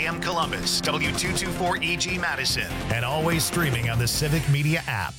AM Columbus, W224EG Madison, and always streaming on the Civic Media app.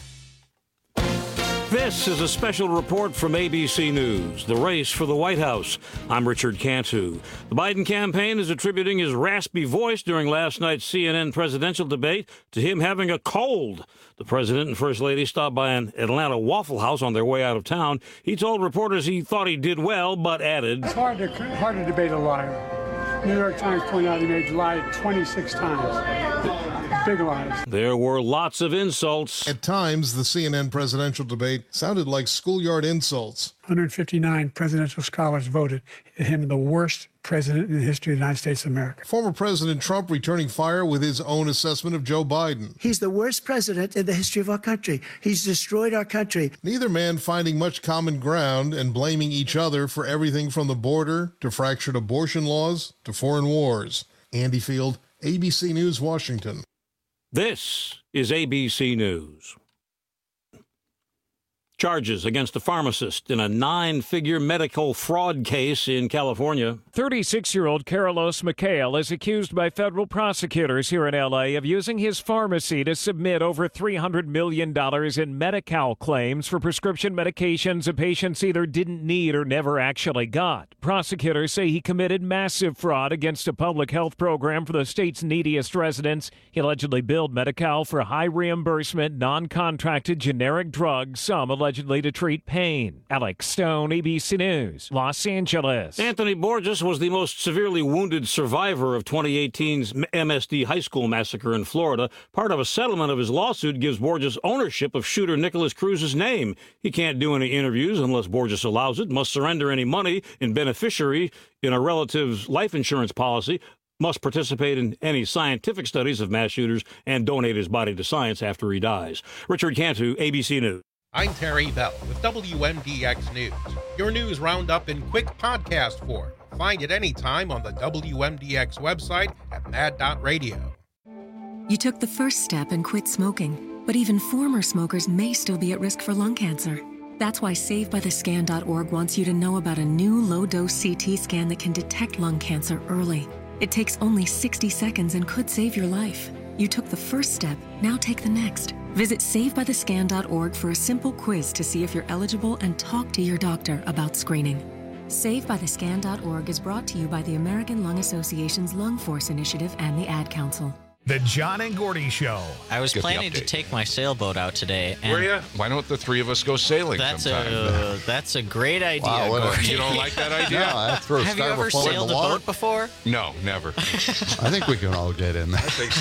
This is a special report from ABC News, the race for the White House. I'm Richard Cantu. The Biden campaign is attributing his raspy voice during last night's CNN presidential debate to him having a cold. The president and first lady stopped by an Atlanta Waffle House on their way out of town. He told reporters he thought he did well, but added, It's hard to debate a liar. New York Times pointed out he lied 26 times. Big lies. There were lots of insults. At times, the CNN presidential debate sounded like schoolyard insults. 159 presidential scholars voted him the worst president in the history of the United States of America. Former President Trump returning fire with his own assessment of Joe Biden. He's the worst president in the history of our country. He's destroyed our country. Neither man finding much common ground and blaming each other for everything from the border to fractured abortion laws to foreign wars. Andy Field, ABC News, Washington. This is ABC News. Charges against a pharmacist in a 9-figure medical fraud case in California. 36-year-old Carlos McHale is accused by federal prosecutors here in L.A. of using his pharmacy to submit over $300 million in Medi-Cal claims for prescription medications a patients either didn't need or never actually got. Prosecutors say he committed massive fraud against a public health program for the state's neediest residents. He allegedly billed Medi-Cal for high reimbursement, non-contracted generic drugs, some allegedly to treat pain. Alex Stone, ABC News, Los Angeles. Anthony Borges was the most severely wounded survivor of 2018's MSD high school massacre in Florida. Part of a settlement of his lawsuit gives Borges ownership of shooter Nicholas Cruz's name. He can't do any interviews unless Borges allows it, must surrender any money in beneficiary in a relative's life insurance policy, must participate in any scientific studies of mass shooters, and donate his body to science after he dies. Richard Cantu, ABC News. I'm Terry Bell with WMDX News, your news roundup in quick podcast form. Find it anytime on the WMDX website at mad.radio. You took the first step and quit smoking, but even former smokers may still be at risk for lung cancer. That's why SaveByTheScan.org wants you to know about a new low-dose CT scan that can detect lung cancer early. It takes only 60 seconds and could save your life. You took the first step, now take the next. Visit SaveByTheScan.org for a simple quiz to see if you're eligible and talk to your doctor about screening. SaveByTheScan.org is brought to you by the American Lung Association's Lung Force Initiative and the Ad Council. The John and Gordy Show. I was planning to take my sailboat out today. And were you? Why don't the three of us go sailing sometime? That's a great idea, wow, Gordy. You don't like that idea? No, have you ever sailed a boat before? No, never. I think we can all get in there. I think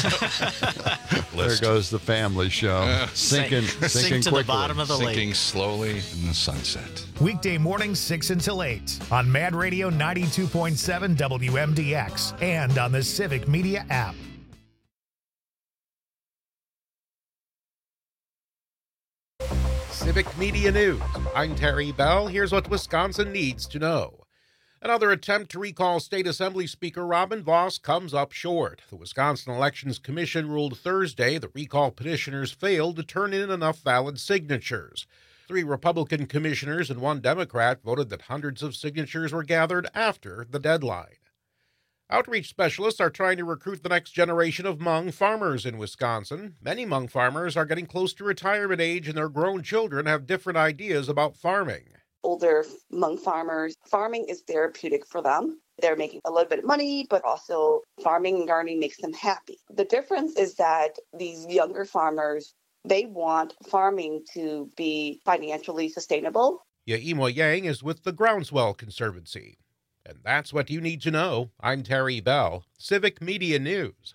so. There goes the family show. Sinking to quickly. the bottom of the lake. Sinking slowly in the sunset. Weekday mornings 6 until 8 on Mad Radio 92.7 WMDX and on the Civic Media app. Civic Media News. I'm Terry Bell. Here's what Wisconsin needs to know. Another attempt to recall State Assembly Speaker Robin Vos comes up short. The Wisconsin Elections Commission ruled Thursday the recall petitioners failed to turn in enough valid signatures. 3 Republican commissioners and 1 Democrat voted that hundreds of signatures were gathered after the deadline. Outreach specialists are trying to recruit the next generation of Hmong farmers in Wisconsin. Many Hmong farmers are getting close to retirement age, and their grown children have different ideas about farming. Older Hmong farmers, farming is therapeutic for them. They're making a little bit of money, but also farming and gardening makes them happy. The difference is that these younger farmers, they want farming to be financially sustainable. Yaimo Yang is with the Groundswell Conservancy. And that's what you need to know. I'm Terry Bell, Civic Media News.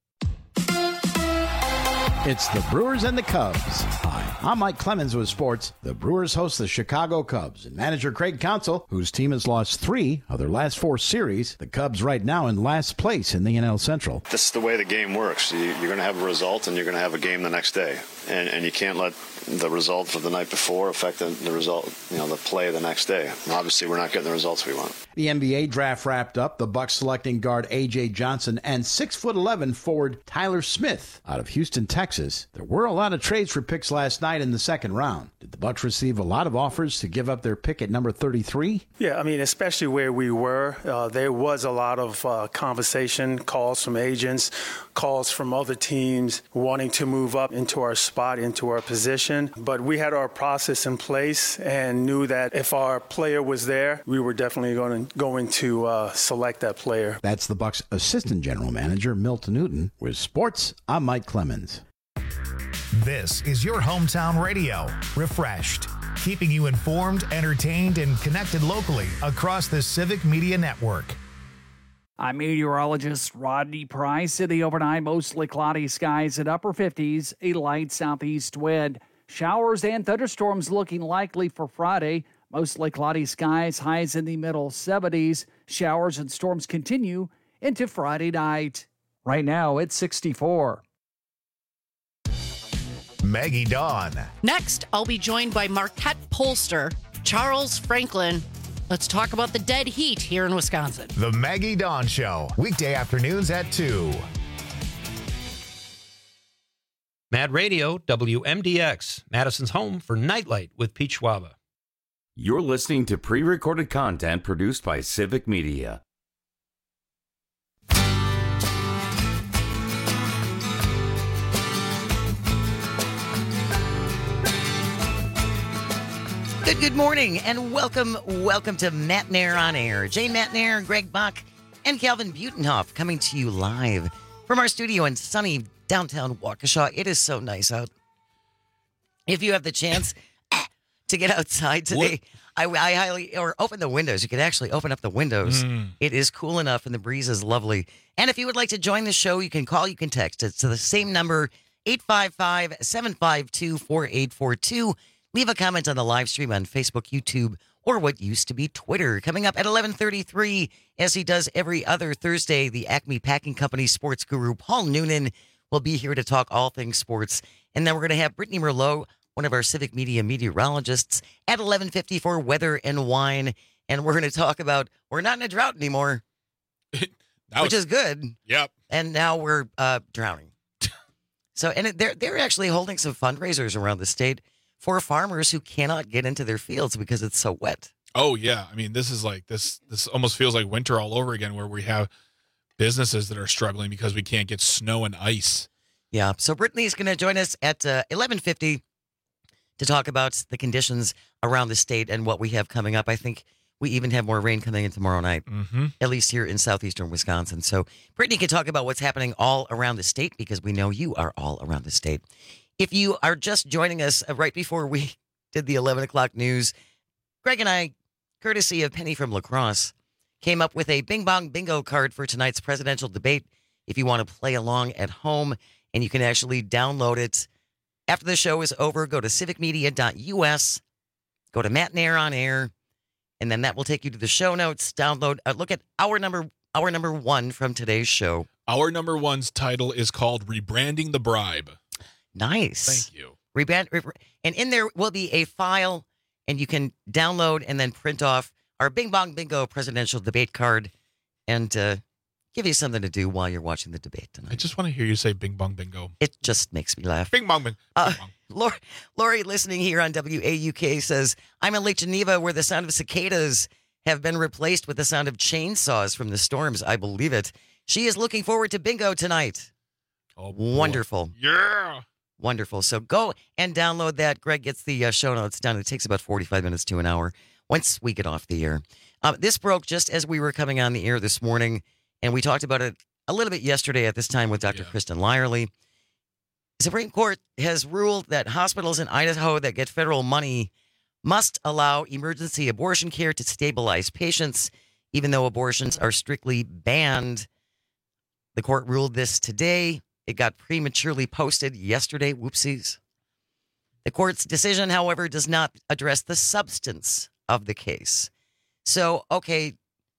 It's the Brewers and the Cubs. Hi, I'm Mike Clemens with sports. The Brewers host the Chicago Cubs, and manager Craig Counsell, whose team has lost 3 of their last 4 series. The Cubs right now in last place in the NL Central. This is the way the game works. You're going to have a result, and you're going to have a game the next day. And you can't let the result of the night before affect the result, the play the next day. And obviously, we're not getting the results we want. The NBA draft wrapped up, the Bucks selecting guard A.J. Johnson and 6'11" forward Tyler Smith out of Houston, Texas. There were a lot of trades for picks last night in the second round. Did the Bucks receive a lot of offers to give up their pick at number 33? Yeah, I mean, especially where we were, there was a lot of conversation, calls from agents, calls from other teams wanting to move up into our spot, into our position. But we had our process in place and knew that if our player was there, we were definitely going to select that player. That's the Bucks assistant general manager, Milt Newton. With sports, I'm Mike Clemens. This is your hometown radio, Refreshed, keeping you informed, entertained, and connected locally across the Civic Media Network. I'm meteorologist Rodney Price. In the overnight, mostly cloudy skies at upper 50s, a light southeast wind. Showers and thunderstorms looking likely for Friday. Mostly cloudy skies, highs in the middle 70s. Showers and storms continue into Friday night. Right now, it's 64. Maggie Dawn. Next, I'll be joined by Marquette pollster Charles Franklin. Let's talk about the dead heat here in Wisconsin. The Maggie Dawn Show, weekday afternoons at 2. Mad Radio, WMDX, Madison's home for Nightlight with Pete Schwaba. You're listening to pre-recorded content produced by Civic Media. Good morning, and welcome to Matt Nair on Air. Jane Matt Nair, Greg Bach, and Calvin Butenhoff coming to you live from our studio in sunny downtown Waukesha. It is so nice out. If you have the chance to get outside today, I highly, or open the windows. You could actually open up the windows. It is cool enough, and the breeze is lovely. And if you would like to join the show, you can call, you can text. It's to the same number, 855-752-4842. Leave a comment on the live stream on Facebook, YouTube, or what used to be Twitter. Coming up at 11:33, as he does every other Thursday, the Acme Packing Company sports guru, Paul Noonan, will be here to talk all things sports. And then we're going to have Brittany Merlot, one of our Civic Media meteorologists, at 11:50 for weather and wine. And we're going to talk about, we're not in a drought anymore, which is good. Yep. And now we're drowning. So, and they're actually holding some fundraisers around the state for farmers who cannot get into their fields because it's so wet. Oh, yeah. I mean, this is like, this almost feels like winter all over again, where we have businesses that are struggling because we can't get snow and ice. Yeah. So Brittany's going to join us at 11:50 to talk about the conditions around the state and what we have coming up. I think we even have more rain coming in tomorrow night, at least here in southeastern Wisconsin. So Brittany can talk about what's happening all around the state because we know you are all around the state. If you are just joining us right before we did the 11 o'clock news, Greg and I, courtesy of Penny from La Crosse, came up with a Bing Bong Bingo card for tonight's presidential debate. If you want to play along at home, and you can actually download it after the show is over, go to civicmedia.us, go to Matt Nair on Air, and then that will take you to the show notes. Download, look at our number one from today's show. Our number one's title is called Rebranding the Bribe. Nice. Thank you. And in there will be a file, and you can download and then print off our Bing Bong Bingo presidential debate card and give you something to do while you're watching the debate tonight. I just want to hear you say Bing Bong Bingo. It just makes me laugh. Bing Bong Bingo. Lori, listening here on WAUK, says, I'm in Lake Geneva where the sound of cicadas have been replaced with the sound of chainsaws from the storms. I believe it. She is looking forward to bingo tonight. Oh, wonderful. Yeah. Wonderful. So go and download that. Greg gets the show notes down. It takes about 45 minutes to an hour once we get off the air. This broke just as we were coming on the air this morning, and we talked about it a little bit yesterday at this time with Dr. Kristen Lyerly. The Supreme Court has ruled that hospitals in Idaho that get federal money must allow emergency abortion care to stabilize patients, even though abortions are strictly banned. The court ruled this today. It got prematurely posted yesterday. Whoopsies. The court's decision, however, does not address the substance of the case. So, okay,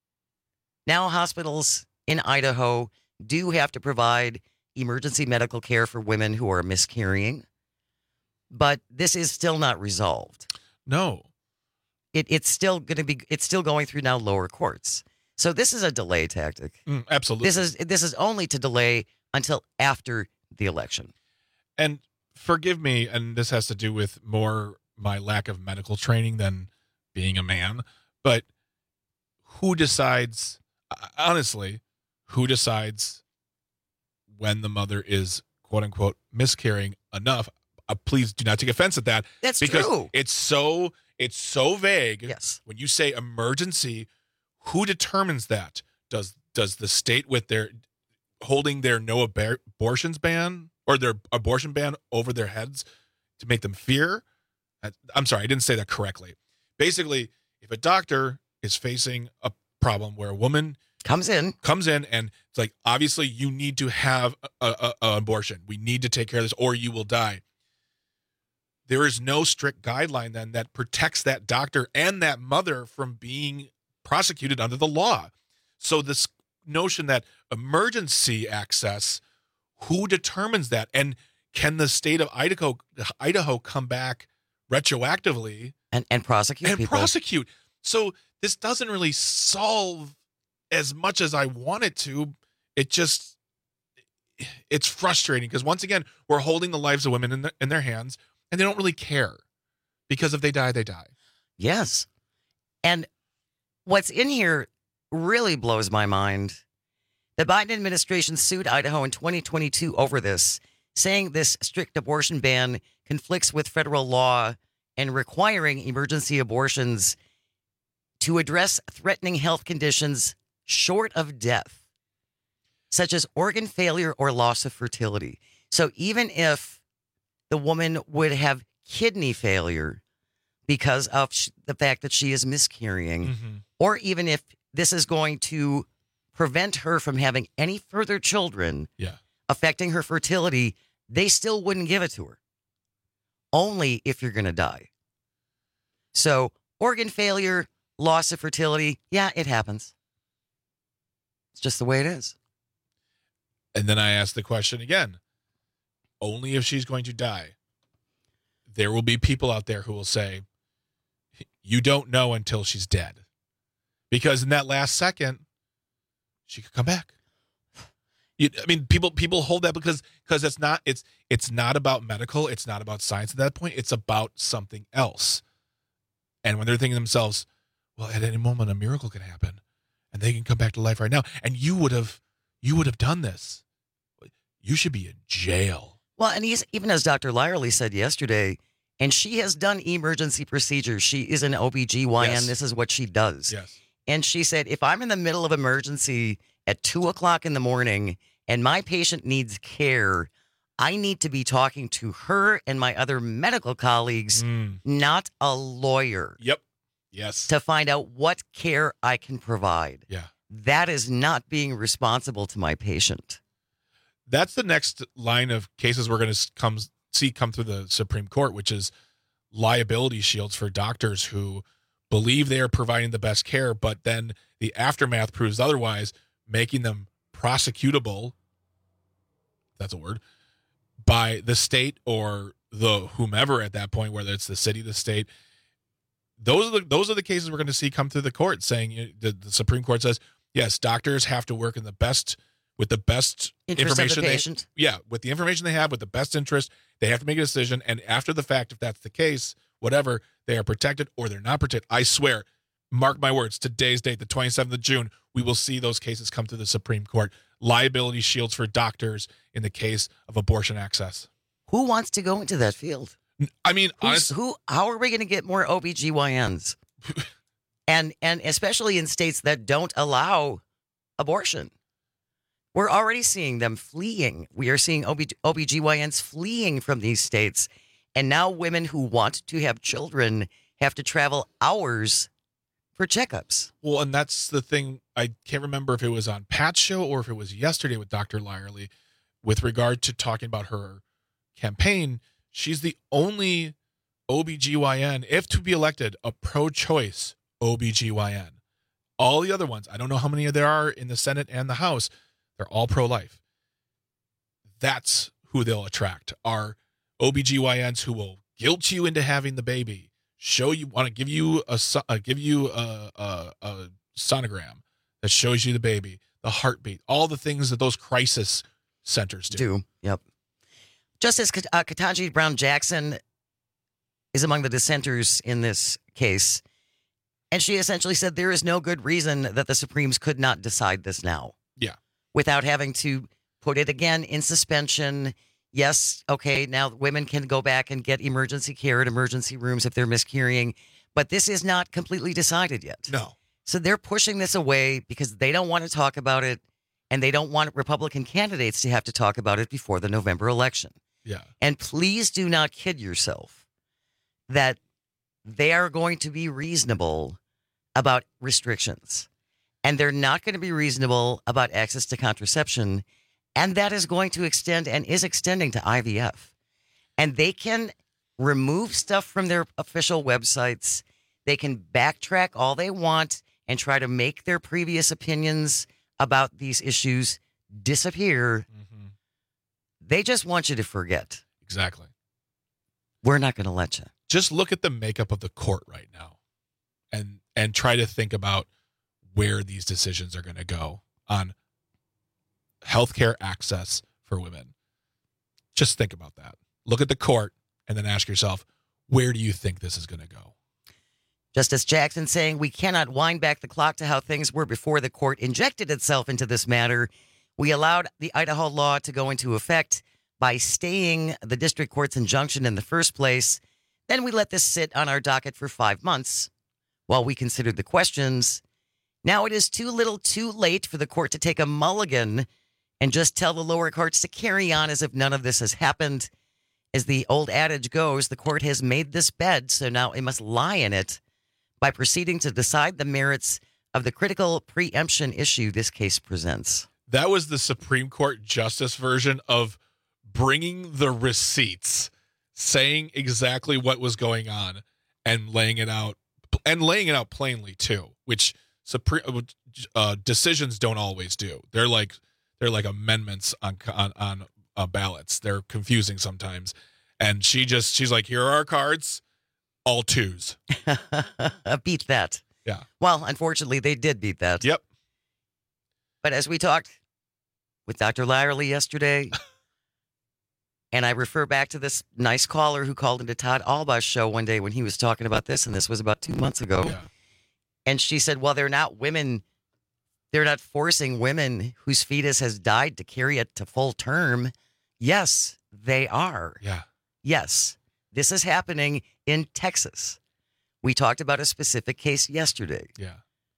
now hospitals in Idaho do have to provide emergency medical care for women who are miscarrying, but this is still not resolved. No. it's still going through now lower courts. So this is a delay tactic. Absolutely. This is only to delay until after the election. And forgive me, and this has to do with more my lack of medical training than being a man, but who decides, honestly, who decides when the mother is, quote unquote, miscarrying enough? Please do not take offense at that. That's because true. It's so vague. Yes. When you say emergency, who determines that? Does the state with their holding their no abortions ban or their abortion ban over their heads to make them fear? I'm sorry, I didn't say that correctly. Basically, if a doctor is facing a problem where a woman comes in and it's like, obviously you need to have an abortion. We need to take care of this or you will die. There is no strict guideline then that protects that doctor and that mother from being prosecuted under the law. So this notion that emergency access, who determines that? And can the state of Idaho come back retroactively and prosecute people? Prosecute. So this doesn't really solve as much as I want it to. It's frustrating because once again, we're holding the lives of women in their hands and they don't really care because if they die, they die. Yes. And what's in here really blows my mind. The Biden administration sued Idaho in 2022 over this, saying this strict abortion ban conflicts with federal law and requiring emergency abortions to address threatening health conditions short of death, such as organ failure or loss of fertility. So even if the woman would have kidney failure because of the fact that she is miscarrying, or even if this is going to prevent her from having any further children affecting her fertility, they still wouldn't give it to her. Only if you're going to die. So organ failure, loss of fertility, yeah, it happens. It's just the way it is. And then I ask the question again, only if she's going to die. There will be people out there who will say, you don't know until she's dead. Because in that last second, she could come back. People hold that because it's not about medical, it's not about science at that point, it's about something else. And when they're thinking to themselves, well, at any moment a miracle can happen and they can come back to life right now, and you would have done this, you should be in jail. Well, and even as Dr. Lyerly said yesterday, and she has done emergency procedures. She is an OBGYN. Yes. This is what she does. Yes. And she said, if I'm in the middle of emergency at 2:00 in the morning and my patient needs care, I need to be talking to her and my other medical colleagues, not a lawyer. Yep. Yes. To find out what care I can provide. Yeah. That is not being responsible to my patient. That's the next line of cases we're going to come through the Supreme Court, which is liability shields for doctors who believe they are providing the best care, but then the aftermath proves otherwise, making them prosecutable, that's a word, by the state or the whomever at that point, whether it's the city, the state. Those are the cases we're going to see come through the court, saying the Supreme Court says, yes, doctors have to work in with the best information. With the information they have, with the best interest, they have to make a decision. And after the fact, if that's the case, whatever, they are protected or they're not protected. I swear, mark my words, today's date, the 27th of June, we will see those cases come to the Supreme Court. Liability shields for doctors in the case of abortion access. Who wants to go into that field? I mean, honestly, how are we going to get more OBGYNs? and especially in states that don't allow abortion. We're already seeing them fleeing. We are seeing OBGYNs fleeing from these states. And now women who want to have children have to travel hours for checkups. Well, and that's the thing. I can't remember if it was on Pat's show or if it was yesterday with Dr. Lyerly with regard to talking about her campaign. She's the only OBGYN, if to be elected, a pro-choice OBGYN. All the other ones, I don't know how many there are in the Senate and the House, they're all pro-life. That's who they'll attract, are OBGYNs who will guilt you into having the baby, want to give you a sonogram that shows you the baby, the heartbeat, all the things that those crisis centers do. Yep. Justice Ketanji Brown Jackson is among the dissenters in this case, and she essentially said there is no good reason that the Supremes could not decide this now. Yeah. Without having to put it again in suspension. Yes, okay, now women can go back and get emergency care at emergency rooms if they're miscarrying, but this is not completely decided yet. No. So they're pushing this away because they don't want to talk about it, and they don't want Republican candidates to have to talk about it before the November election. Yeah. And please do not kid yourself that they are going to be reasonable about restrictions, and they're not going to be reasonable about access to contraception. And that is going to extend and is extending to IVF. And they can remove stuff from their official websites. They can backtrack all they want and try to make their previous opinions about these issues disappear. Mm-hmm. They just want you to forget. Exactly. We're not going to let you. Just look at the makeup of the court right now and try to think about where these decisions are going to go on healthcare access for women. Just think about that. Look at the court and then ask yourself, where do you think this is going to go? Justice Jackson saying we cannot wind back the clock to how things were before the court injected itself into this matter. We allowed the Idaho law to go into effect by staying the district court's injunction in the first place. Then we let this sit on our docket for 5 months while we considered the questions. Now it is too little too late for the court to take a mulligan and just tell the lower courts to carry on as if none of this has happened. As the old adage goes, the court has made this bed, so now it must lie in it by proceeding to decide the merits of the critical preemption issue this case presents. That was the Supreme Court justice version of bringing the receipts, saying exactly what was going on and laying it out plainly too, which decisions don't always do. They're like amendments on ballots. They're confusing sometimes. And she's like, here are our cards, all twos. Beat that. Yeah. Well, unfortunately, they did beat that. Yep. But as we talked with Dr. Lyerly yesterday, and I refer back to this nice caller who called into Todd Albaugh's show one day when he was talking about this, and this was about 2 months ago. Yeah. And she said, well, they're not forcing women whose fetus has died to carry it to full term. Yes, they are. Yeah. Yes, this is happening in Texas. We talked about a specific case yesterday. Yeah.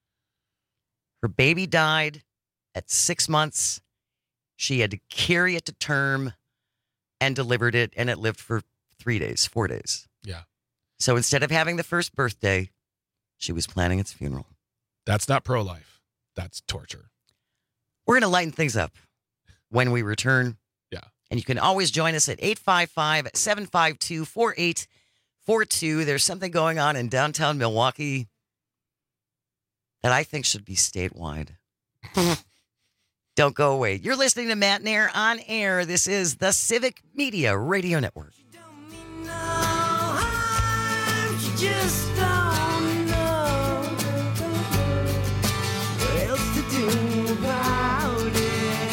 Her baby died at 6 months. She had to carry it to term and delivered it, and it lived for 4 days. Yeah. So instead of having the first birthday, she was planning its funeral. That's not pro-life. That's torture. We're going to lighten things up when we return. Yeah. And you can always join us at 855-752-4842. There's something going on in downtown Milwaukee that I think should be statewide. Don't go away. You're listening to Matt Nair on air. This is the Civic Media Radio Network. Just don't know what else to do about it.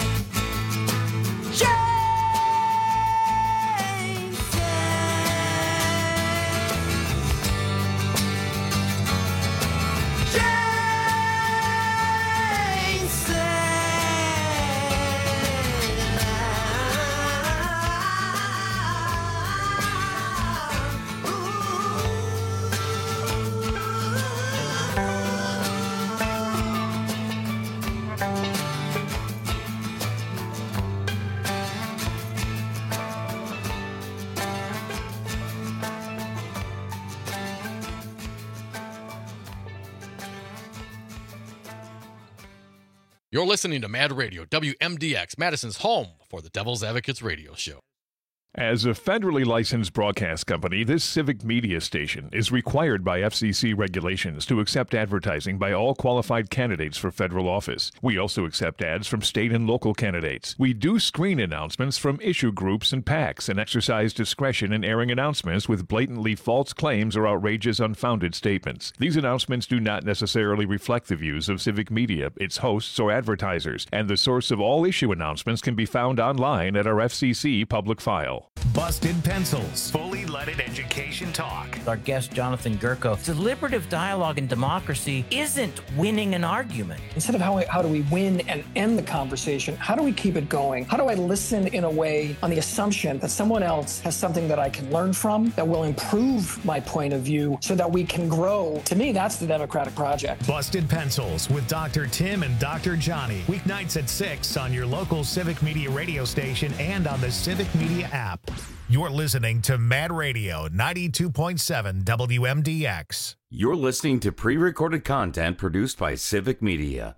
You're listening to Mad Radio, WMDX, Madison's home for the Devil's Advocates radio show. As a federally licensed broadcast company, this civic media station is required by FCC regulations to accept advertising by all qualified candidates for federal office. We also accept ads from state and local candidates. We do screen announcements from issue groups and PACs and exercise discretion in airing announcements with blatantly false claims or outrageous, unfounded statements. These announcements do not necessarily reflect the views of civic media, its hosts, or advertisers, and the source of all issue announcements can be found online at our FCC public file. Busted Pencils. Fully leaded education talk. Our guest, Jonathan Gurko. Deliberative dialogue in democracy isn't winning an argument. Instead of how do we win and end the conversation, how do we keep it going? How do I listen in a way on the assumption that someone else has something that I can learn from, that will improve my point of view so that we can grow? To me, that's the democratic project. Busted Pencils with Dr. Tim and Dr. Johnny. Weeknights at 6 on your local Civic Media radio station and on the Civic Media app. You're listening to Mad Radio 92.7 WMDX. You're listening to pre-recorded content produced by Civic Media.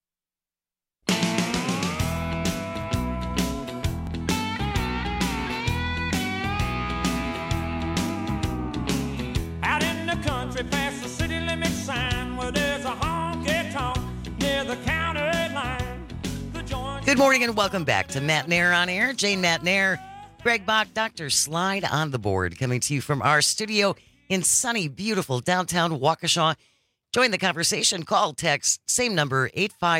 Out in the country past the city limit sign where there's a honky-tonk near the county line. Good morning and welcome back to Matt Nair on Air. Jane Matt Nair, Greg Bach, Dr. Slide on the board, coming to you from our studio in sunny, beautiful downtown Waukesha. Join the conversation. Call, text, same number,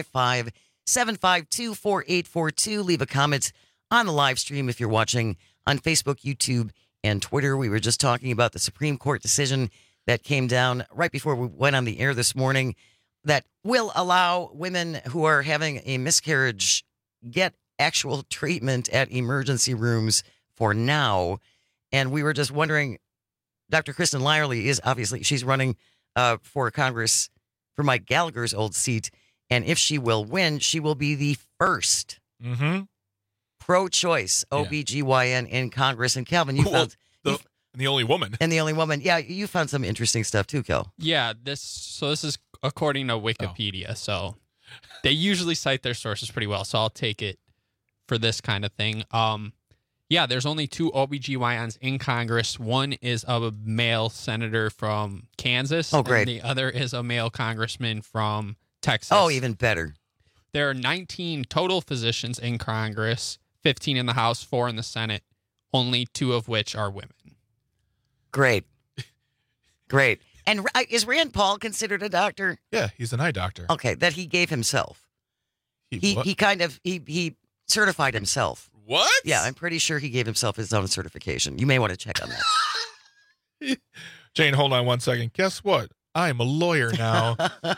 855-752-4842. Leave a comment on the live stream if you're watching on Facebook, YouTube, and Twitter. We were just talking about the Supreme Court decision that came down right before we went on the air this morning that will allow women who are having a miscarriage get actual treatment at emergency rooms for now. And we were just wondering, Dr. Kristen Lyerly is obviously, she's running for Congress for Mike Gallagher's old seat. And if she will win, she will be the first pro-choice OBGYN in Congress. And Calvin, you found... the only woman. And the only woman. Yeah, you found some interesting stuff too, Kel. Yeah, this is according to Wikipedia. So they usually cite their sources pretty well. So I'll take it for this kind of thing. Yeah, there's only two OBGYNs in Congress. One is a male senator from Kansas. Oh, great. And the other is a male congressman from Texas. Oh, even better. There are 19 total physicians in Congress, 15 in the House, 4 in the Senate, only 2 of which are women. Great. Great. And is Rand Paul considered a doctor? Yeah, he's an eye doctor. Okay, that he gave himself. He certified himself. What? Yeah, I'm pretty sure he gave himself his own certification. You may want to check on that. Jane, hold on one second. Guess what? I'm a lawyer now.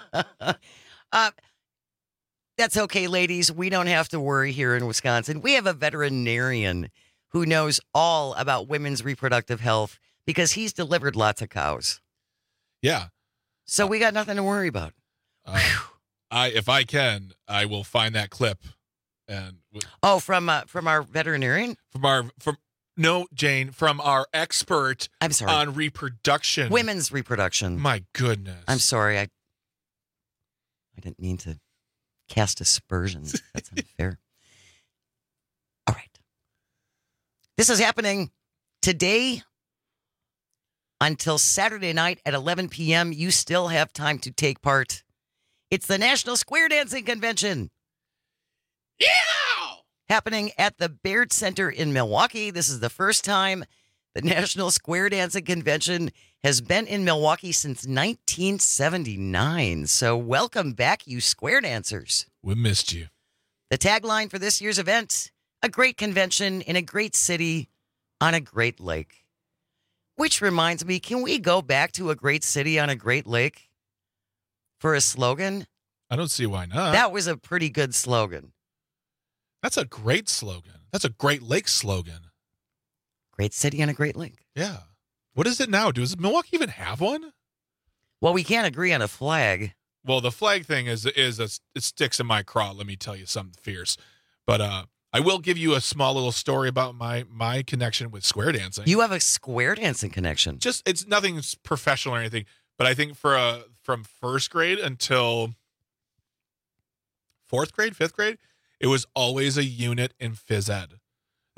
That's okay, ladies. We don't have to worry here in Wisconsin. We have a veterinarian who knows all about women's reproductive health because he's delivered lots of cows. Yeah. So we got nothing to worry about. If I can, I will find that clip. And from our veterinarian? Jane, from our expert on reproduction. Women's reproduction. My goodness. I'm sorry. I didn't mean to cast aspersions. That's unfair. All right. This is happening today until Saturday night at 11 p.m. You still have time to take part. It's the National Square Dancing Convention. Yeah! Happening at the Baird Center in Milwaukee. This is the first time the National Square Dancing Convention has been in Milwaukee since 1979. So welcome back, you square dancers. We missed you. The tagline for this year's event, a great convention in a great city on a great lake. Which reminds me, can we go back to a great city on a great lake for a slogan? I don't see why not. That was a pretty good slogan. That's a great slogan. That's a Great Lake slogan. Great city on a great lake. Yeah. What is it now? Does Milwaukee even have one? Well, we can't agree on a flag. Well, the flag thing it sticks in my craw. Let me tell you something fierce. But I will give you a small little story about my connection with square dancing. You have a square dancing connection. Just it's nothing professional or anything. But I think from first grade until fourth grade, fifth grade, it was always a unit in phys ed.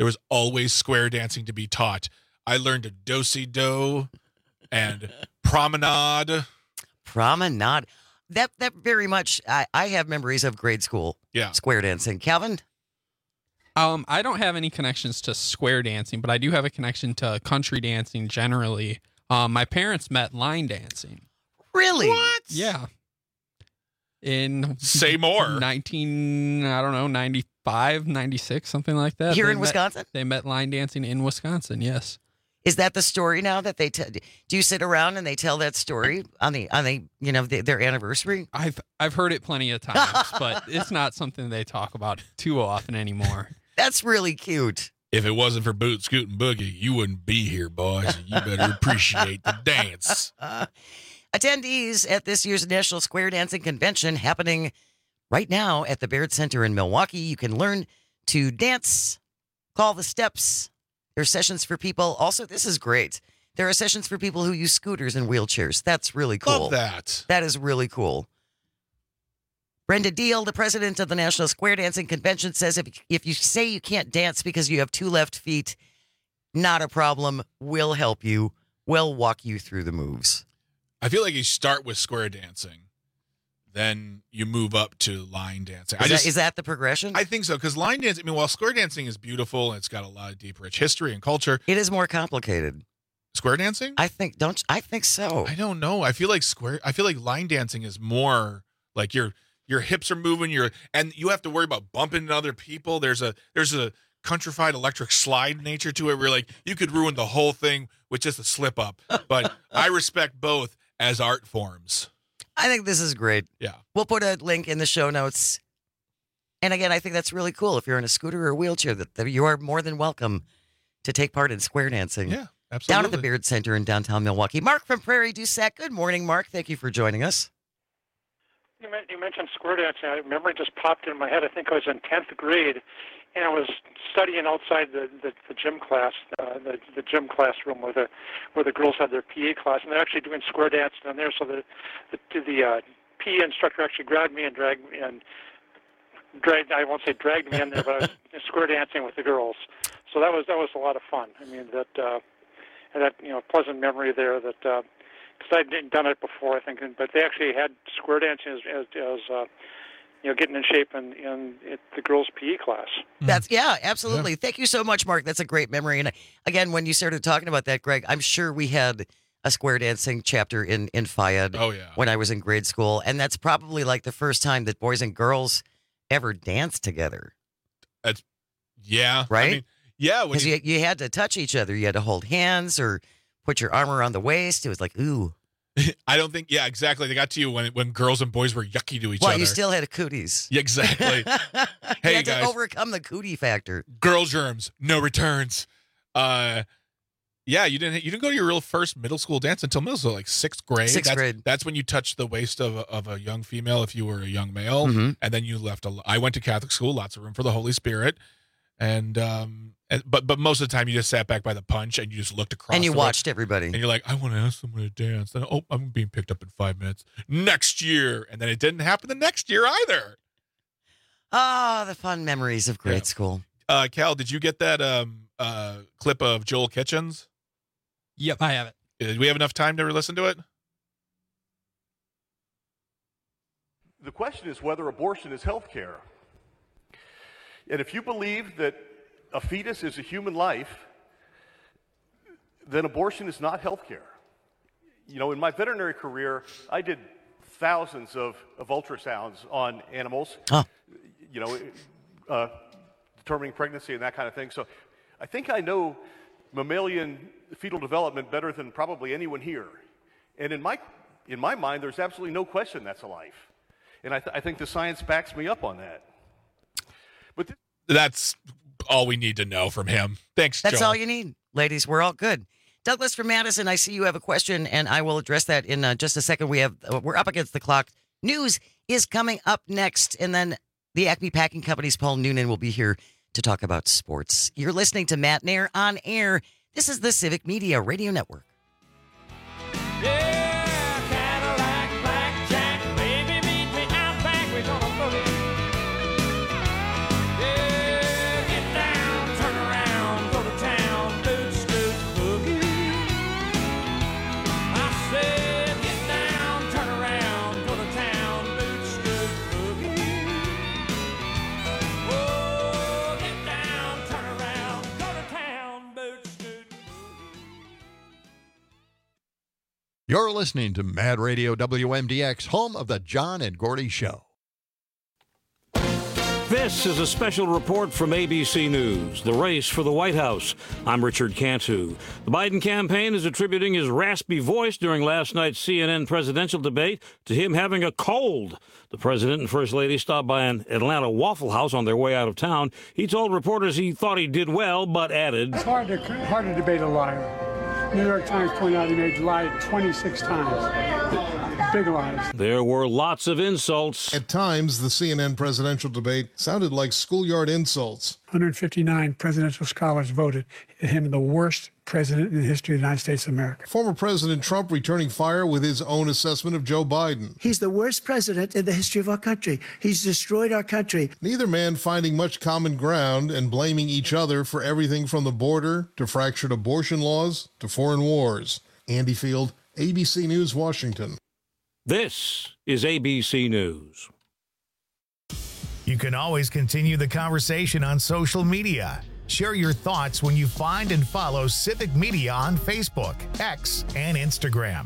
there was always square dancing to be taught. I learned a do-si-do and promenade. Promenade. That very much, I have memories of grade school. Yeah. Square dancing. Calvin? I don't have any connections to square dancing, but I do have a connection to country dancing generally. My parents met line dancing. Really? What? Yeah. Say more. 95, 96, something like that. Here in Wisconsin? They met line dancing in Wisconsin, yes. Is that the story now that they do you sit around and they tell that story on the their anniversary? I've heard it plenty of times, but it's not something they talk about too often anymore. That's really cute. If it wasn't for Boot, Scoot, and Boogie, you wouldn't be here, boys. You better appreciate the dance. Attendees at this year's National Square Dancing Convention happening right now at the Baird Center in Milwaukee. You can learn to dance, call the steps. There are sessions for people. Also, this is great. There are sessions for people who use scooters and wheelchairs. That's really cool. Love that. That is really cool. Brenda Deal, the president of the National Square Dancing Convention, says if you say you can't dance because you have two left feet, not a problem. We'll help you. We'll walk you through the moves. I feel like you start with square dancing, then you move up to line dancing. Is that the progression? I think so, because line dancing, while square dancing is beautiful and it's got a lot of deep, rich history and culture, it is more complicated. Square dancing? I think so. I don't know. I feel like line dancing is more like your hips are moving, and you have to worry about bumping into other people. There's a countrified electric slide nature to it where like you could ruin the whole thing with just a slip up. But I respect both as art forms. I think this is great. Yeah. We'll put a link in the show notes. And again, I think that's really cool. If you're in a scooter or a wheelchair, that you are more than welcome to take part in square dancing. Yeah, absolutely. Down at the Baird Center in downtown Milwaukee. Mark from Prairie du Sac. Good morning, Mark. Thank you for joining us. You mentioned square dancing. A memory just popped in my head. I think I was in 10th grade, and I was studying outside the gym class, the gym classroom where the girls had their PE class, and they're actually doing square dancing in there. So the PE instructor actually grabbed me and dragged me in there, but I was square dancing with the girls. So that was a lot of fun. I mean that pleasant memory there that. Because I'd done it before, I think, but they actually had square dancing as getting in shape in the girls' PE class. Absolutely. Yeah. Thank you so much, Mark. That's a great memory. And again, when you started talking about that, Greg, I'm sure we had a square dancing chapter in Fayed when I was in grade school, and that's probably like the first time that boys and girls ever danced together. Right. I mean, yeah, because you had to touch each other, you had to hold hands or put your arm around the waist. It was like, ooh. I don't think, exactly. They got to you when girls and boys were yucky to each other. Well, you still had cooties. Yeah, exactly. Hey, you had to overcome the cootie factor. Girl germs, no returns. You didn't go to your real first middle school dance until middle school, like sixth grade. That's when you touched the waist of a young female if you were a young male, and then you left. I went to Catholic school, lots of room for the Holy Spirit, but most of the time you just sat back by the punch and you just looked across and you watched everybody and you're like, I want to ask someone to dance. Then I'm being picked up in 5 minutes next year, and then it didn't happen the next year either. The fun memories of grade school. Cal, did you get that clip of Joel Kitchens? Yep, I have it. Did we have enough time to listen to it? The question is whether abortion is health care. And if you believe that a fetus is a human life, then abortion is not health care. In my veterinary career, I did thousands of ultrasounds on animals, determining pregnancy and that kind of thing. So I think I know mammalian fetal development better than probably anyone here. And in my mind, there's absolutely no question that's a life. And I think the science backs me up on that. But that's all we need to know from him. Thanks, Joel. That's all you need. Ladies, we're all good. Douglas from Madison, I see you have a question, and I will address that in just a second. We're up against the clock. News is coming up next, and then the Acme Packing Company's Paul Noonan will be here to talk about sports. You're listening to Matt Nair on air. This is the Civic Media Radio Network. You're listening to Mad Radio WMDX, home of the John and Gordy Show. This is a special report from ABC News, the race for the White House. I'm Richard Cantu. The Biden campaign is attributing his raspy voice during last night's CNN presidential debate to him having a cold. The president and first lady stopped by an Atlanta Waffle House on their way out of town. He told reporters he thought he did well, but added, It's hard to debate a liar. New York Times pointed out he lied 26 times. Big lies. There were lots of insults. At times, the CNN presidential debate sounded like schoolyard insults. 159 presidential scholars voted him the worst president in the history of the United States of America. Former President Trump returning fire with his own assessment of Joe Biden. He's the worst president in the history of our country. He's destroyed our country. Neither man finding much common ground and blaming each other for everything from the border to fractured abortion laws to foreign wars. Andy Field, ABC News, Washington. This is ABC News. You can always continue the conversation on social media. Share your thoughts when you find and follow Civic Media on Facebook, X, and Instagram.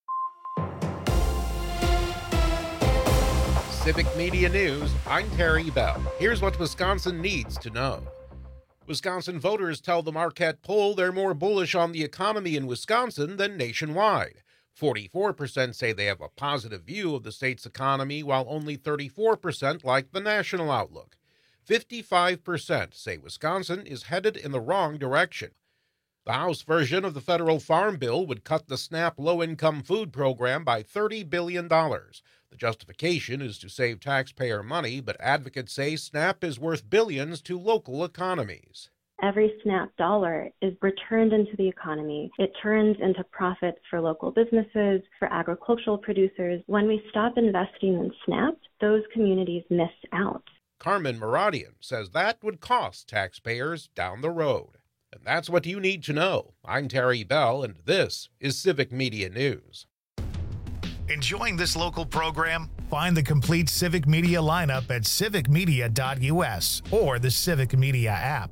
Civic Media News, I'm Terry Bell. Here's what Wisconsin needs to know. Wisconsin voters tell the Marquette poll they're more bullish on the economy in Wisconsin than nationwide. 44% say they have a positive view of the state's economy, while only 34% like the national outlook. 55% say Wisconsin is headed in the wrong direction. The House version of the federal farm bill would cut the SNAP low-income food program by $30 billion. The justification is to save taxpayer money, but advocates say SNAP is worth billions to local economies. Every SNAP dollar is returned into the economy. It turns into profits for local businesses, for agricultural producers. When we stop investing in SNAP, those communities miss out. Carmen Maradian says that would cost taxpayers down the road. And that's what you need to know. I'm Terry Bell, and this is Civic Media News. Enjoying this local program? Find the complete Civic Media lineup at civicmedia.us or the Civic Media app.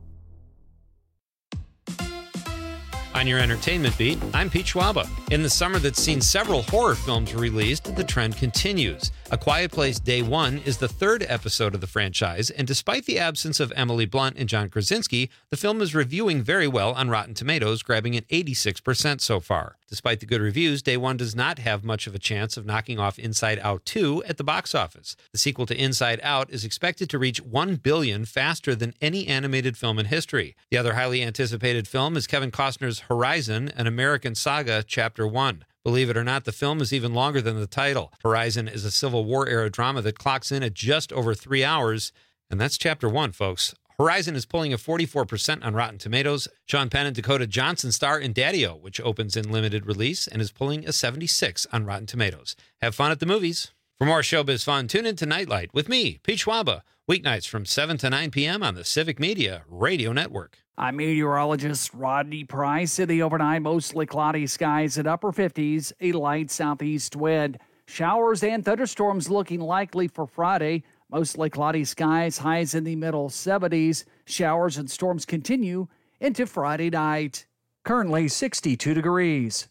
On your entertainment beat, I'm Pete Schwaba. In the summer that's seen several horror films released, the trend continues. A Quiet Place Day One is the third episode of the franchise, and despite the absence of Emily Blunt and John Krasinski, the film is reviewing very well on Rotten Tomatoes, grabbing an 86% so far. Despite the good reviews, Day One does not have much of a chance of knocking off Inside Out 2 at the box office. The sequel to Inside Out is expected to reach $1 billion faster than any animated film in history. The other highly anticipated film is Kevin Costner's Horizon, an American Saga, Chapter 1. Believe it or not, the film is even longer than the title. Horizon is a Civil War-era drama that clocks in at just over 3 hours, and that's Chapter 1, folks. Horizon is pulling a 44% on Rotten Tomatoes. Sean Penn and Dakota Johnson star in Daddy-O, which opens in limited release and is pulling a 76 on Rotten Tomatoes. Have fun at the movies. For more showbiz fun, tune in to Nightlight with me, Pete Schwaba, weeknights from 7 to 9 p.m. on the Civic Media Radio Network. I'm meteorologist Rodney Price. In the overnight, mostly cloudy skies at upper 50s, a light southeast wind. Showers and thunderstorms looking likely for Friday. Mostly cloudy skies, highs in the middle 70s. Showers and storms continue into Friday night. Currently 62 degrees.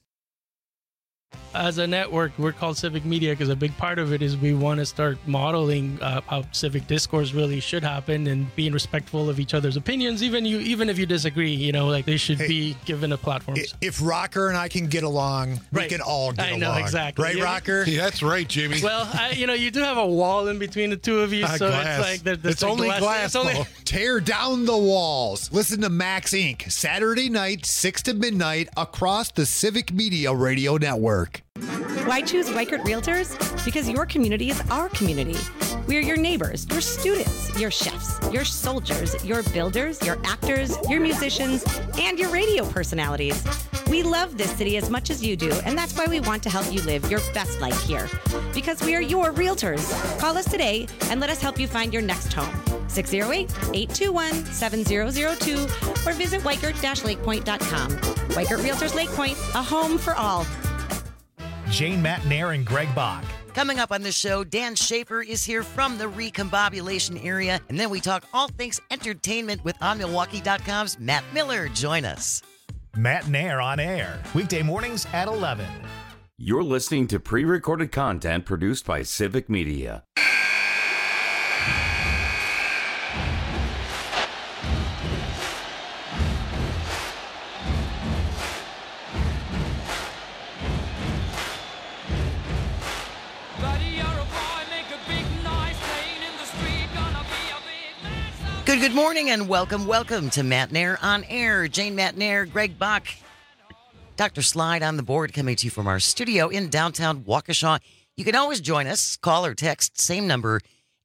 As a network, we're called Civic Media because a big part of it is we want to start modeling how civic discourse really should happen and being respectful of each other's opinions. Even if you disagree, like they should be given a platform. If Rocker and I can get along, we can all get along. I know, exactly. Right, Rocker? Yeah, that's right, Jimmy. Well, you do have a wall in between the two of you, so glass. it's like it's only glass. Tear down the walls. Listen to Max Inc. Saturday night, 6 to midnight, across the Civic Media Radio Network. Why choose Weichert Realtors? Because your community is our community. We are your neighbors, your students, your chefs, your soldiers, your builders, your actors, your musicians, and your radio personalities. We love this city as much as you do, and that's why we want to help you live your best life here. Because we are your realtors. Call us today and let us help you find your next home. 608-821-7002 or visit Weichert-LakePoint.com. Weichert Realtors Lake Point, a home for all. Jane Matnair and Greg Bach. Coming up on the show, Dan Schaefer is here from the recombobulation area, and then we talk all things entertainment with OnMilwaukee.com's Matt Miller. Join us. Matnair on air, weekday mornings at 11. You're listening to pre-recorded content produced by Civic Media. Good morning and welcome to Matt Nair on Air. Jane Matt Nair, Greg Bach, Dr. Slide on the board, coming to you from our studio in downtown Waukesha. You can always join us. Call or text, same number,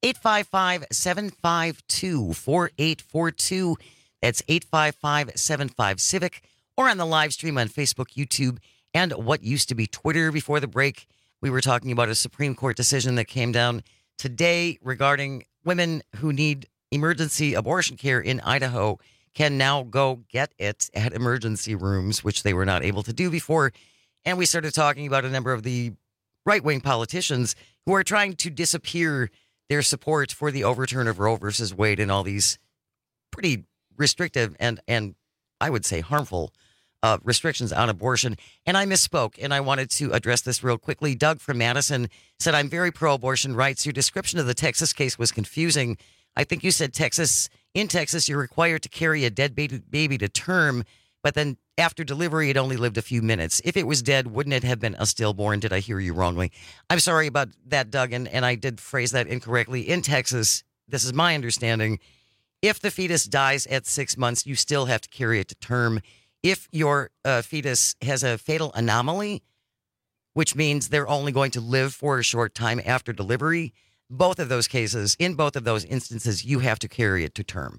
855-752-4842. That's 855-75-CIVIC. Or on the live stream on Facebook, YouTube, and what used to be Twitter. Before the break, we were talking about a Supreme Court decision that came down today regarding women who need emergency abortion care in Idaho can now go get it at emergency rooms, which they were not able to do before. And we started talking about a number of the right-wing politicians who are trying to disappear their support for the overturn of Roe versus Wade and all these pretty restrictive and I would say harmful restrictions on abortion. And I misspoke, and I wanted to address this real quickly. Doug from Madison said, I'm very pro-abortion rights. Your description of the Texas case was confusing. I think you said in Texas, you're required to carry a dead baby to term, but then after delivery, it only lived a few minutes. If it was dead, wouldn't it have been a stillborn? Did I hear you wrongly? I'm sorry about that, Doug, and I did phrase that incorrectly. In Texas, this is my understanding, if the fetus dies at 6 months, you still have to carry it to term. If your fetus has a fatal anomaly, which means they're only going to live for a short time after delivery, in both of those instances, you have to carry it to term.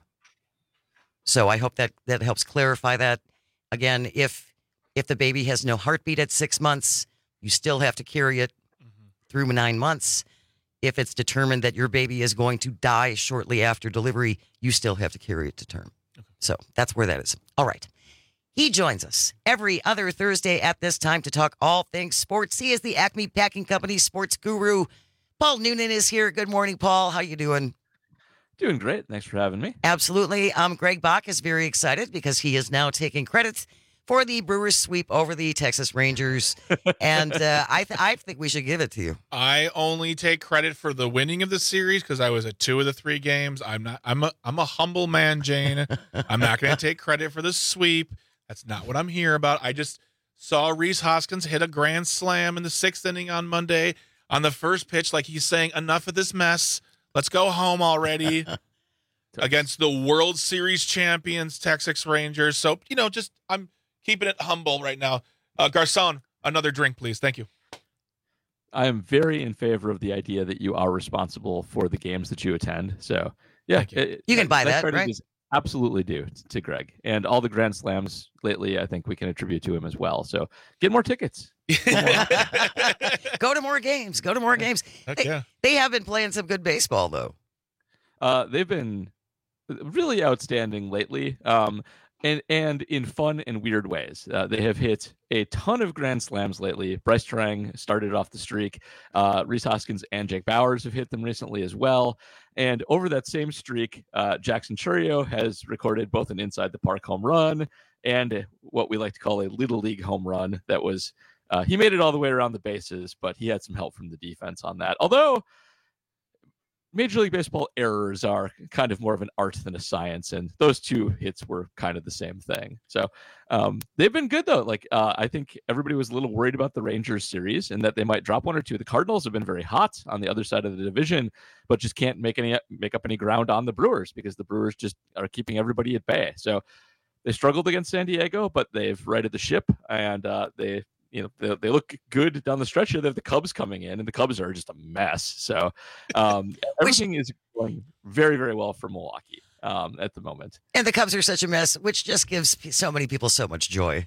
So I hope that helps clarify that. Again, if the baby has no heartbeat at 6 months, you still have to carry it through 9 months. If it's determined that your baby is going to die shortly after delivery, you still have to carry it to term. So that's where that is. All right. He joins us every other Thursday at this time to talk all things sports. He is the Acme Packing Company sports guru. Paul Noonan is here. Good morning, Paul. How you doing? Doing great. Thanks for having me. Absolutely. Greg Bach is very excited because he is now taking credit for the Brewers sweep over the Texas Rangers, and I think we should give it to you. I only take credit for the winning of the series because I was at 2 of the 3 games. I'm a humble man, Jane. I'm not going to take credit for the sweep. That's not what I'm here about. I just saw Rhys Hoskins hit a grand slam in the 6th inning on Monday on the first pitch, like he's saying, enough of this mess. Let's go home already against the World Series champions, Texas Rangers. So, I'm keeping it humble right now. Garcon, another drink, please. Thank you. I am very in favor of the idea that you are responsible for the games that you attend. So, yeah. You can buy that, right? Absolutely due to Greg. And all the Grand Slams lately, I think we can attribute to him as well. So get more tickets. Go to more games. They have been playing some good baseball, though. They've been really outstanding lately, and in fun and weird ways. They have hit a ton of Grand Slams lately. Bryce Terang started off the streak. Rhys Hoskins and Jake Bauers have hit them recently as well. And over that same streak, Jackson Chourio has recorded both an inside the park home run and what we like to call a little league home run. That was he made it all the way around the bases, but he had some help from the defense on that. Although Major League Baseball errors are kind of more of an art than a science, and those 2 hits were kind of the same thing. So they've been good, though. I think everybody was a little worried about the Rangers series and that they might drop 1 or 2. The Cardinals have been very hot on the other side of the division, but just can't make up any ground on the Brewers because the Brewers just are keeping everybody at bay. So they struggled against San Diego, but they've righted the ship, and they look good down the stretch here. They have the Cubs coming in, and the Cubs are just a mess. So everything is going very, very well for Milwaukee at the moment. And the Cubs are such a mess, which just gives so many people so much joy.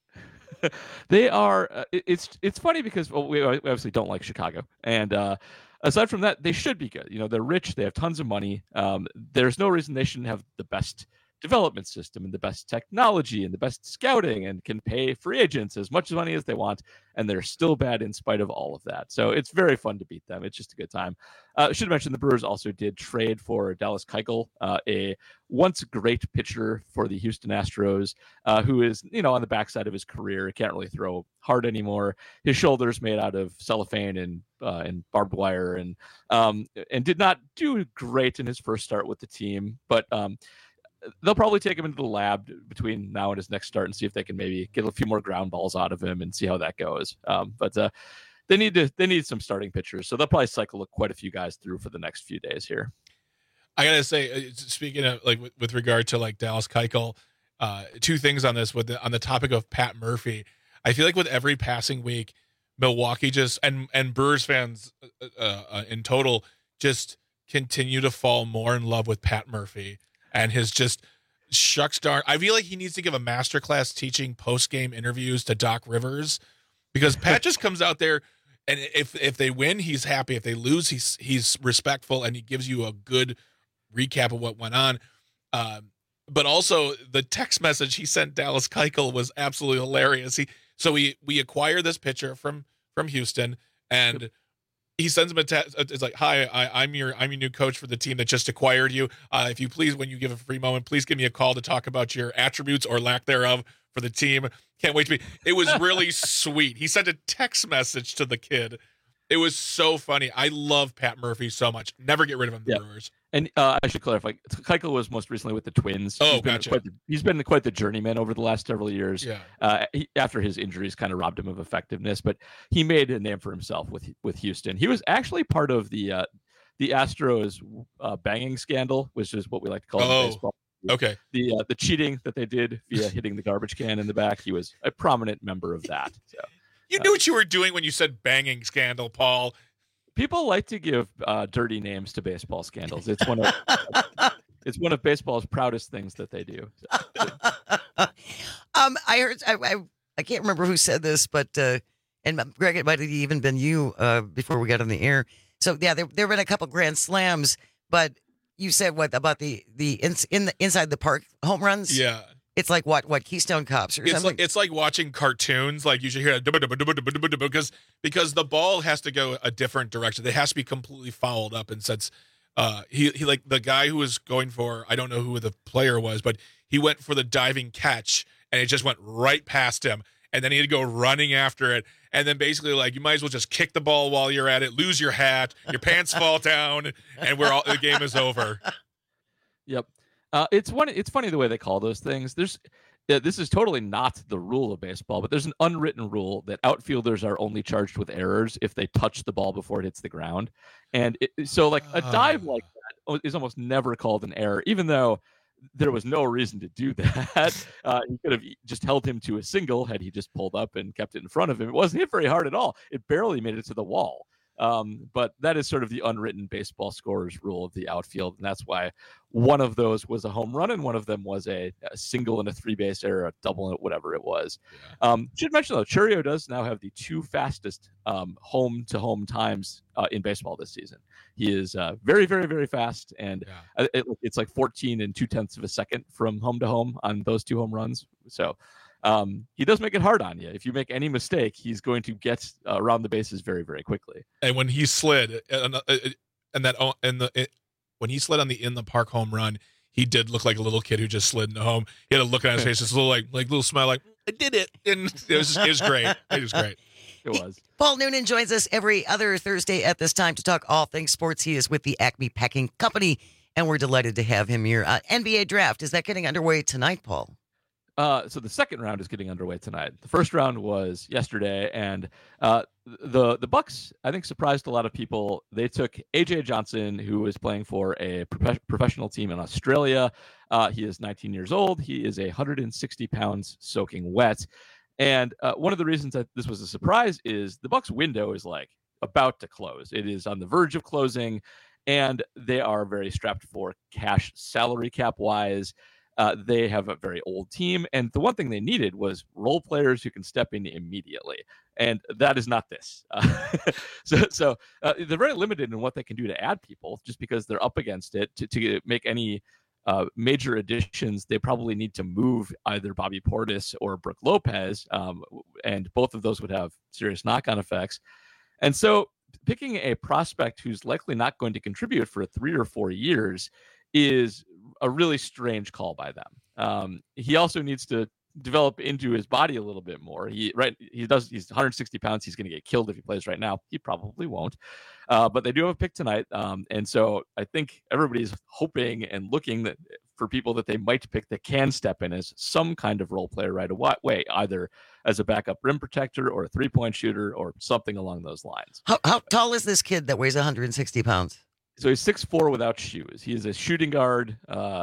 They are. It's funny because we obviously don't like Chicago, and aside from that, they should be good. They're rich. They have tons of money. There's no reason they shouldn't have the best development system and the best technology and the best scouting and can pay free agents as much money as they want, and they're still bad in spite of all of that. So it's very fun to beat them. It's just a good time. I should mention the Brewers also did trade for Dallas Keuchel, a once great pitcher for the Houston Astros, who is, on the backside of his career, can't really throw hard anymore. His shoulder's made out of cellophane and barbed wire, and did not do great in his first start with the team, but they'll probably take him into the lab between now and his next start and see if they can maybe get a few more ground balls out of him and see how that goes. But they need some starting pitchers, so they'll probably cycle quite a few guys through for the next few days here. I gotta say, speaking of with regard to Dallas Keuchel, two things on this on the topic of Pat Murphy. I feel like with every passing week, Milwaukee just and Brewers fans in total just continue to fall more in love with Pat Murphy and his just shucks darn. I feel like he needs to give a masterclass teaching post-game interviews to Doc Rivers, because Pat just comes out there and if they win, he's happy. If they lose, he's respectful and he gives you a good recap of what went on. But also the text message he sent Dallas Keuchel was absolutely hilarious. We acquire this pitcher from Houston, and he sends him a text. It's like, "Hi, I'm your new coach for the team that just acquired you. If you please, when you give a free moment, please give me a call to talk about your attributes or lack thereof for the team. Can't wait to be." It was really sweet. He sent a text message to the kid. It was so funny. I love Pat Murphy so much. Never get rid of him, the Brewers. And I should clarify, Keuchel was most recently with the Twins. Oh, gotcha. He's been quite the journeyman over the last several years. Yeah. After his injuries kind of robbed him of effectiveness, but he made a name for himself with Houston. He was actually part of the Astros banging scandal, which is what we like to call it in baseball. Okay. The cheating that they did via hitting the garbage can in the back. He was a prominent member of that. So. You knew what you were doing when you said banging scandal, Paul. People like to give dirty names to baseball scandals. It's one of baseball's proudest things that they do. I heard I can't remember who said this, but and Greg, it might have even been you before we got on the air. So yeah, there have been a couple grand slams, but you said what about the inside the park home runs? Yeah. It's like what Keystone Cops or something. It's like watching cartoons. Like you should hear because the ball has to go a different direction. It has to be completely fouled up. And since he like the guy who was going for, I don't know who the player was, but he went for the diving catch and it just went right past him. And then he had to go running after it. And then basically you might as well just kick the ball while you're at it, lose your hat, your pants fall down, and the game is over. Yep. It's funny the way they call those things. This is totally not the rule of baseball, but there's an unwritten rule that outfielders are only charged with errors if they touch the ball before it hits the ground. And a dive like that is almost never called an error, even though there was no reason to do that. He could have just held him to a single had he just pulled up and kept it in front of him. It wasn't hit very hard at all. It barely made it to the wall. But that is sort of the unwritten baseball scorer's rule of the outfield, and that's why one of those was a home run and one of them was a single and a three-base error, a double, and whatever it was. Yeah. Should mention though, Chourio does now have the two fastest home-to-home times in baseball this season. He is very, very, very fast, and it's like 14 2/10 of a second from home to home on those two home runs. So. He does make it hard on you. If you make any mistake, he's going to get around the bases very, very quickly. And when he slid, when he slid on the in the park home run, he did look like a little kid who just slid into home. He had a look on his face, just a little little smile, like I did it, and it was great. It was great. It was. Paul Noonan joins us every other Thursday at this time to talk all things sports. He is with the Acme Packing Company, and we're delighted to have him here. NBA draft, is that getting underway tonight, Paul? So the second round is getting underway tonight. The first round was yesterday, and the Bucks, I think, surprised a lot of people. They took AJ Johnson, who is playing for a professional team in Australia. He is 19 years old. He is 160 pounds soaking wet. And one of the reasons that this was a surprise is the Bucks window is about to close. It is on the verge of closing, and they are very strapped for cash salary cap wise. They have a very old team, and the one thing they needed was role players who can step in immediately, and that is not this. So they're very limited in what they can do to add people, just because they're up against it to make any major additions, they probably need to move either Bobby Portis or Brook Lopez, and both of those would have serious knock-on effects. And so picking a prospect who's likely not going to contribute for 3 or 4 years is a really strange call by them. He also needs to develop into his body a little bit more. He's 160 pounds. He's going to get killed if he plays right now. He probably won't. But they do have a pick tonight. And so I think everybody's hoping and looking for people that they might pick that can step in as some kind of role player right away, either as a backup rim protector or a 3-point shooter or something along those lines. How tall is this kid that weighs 160 pounds? So he's 6'4" without shoes. He is a shooting guard.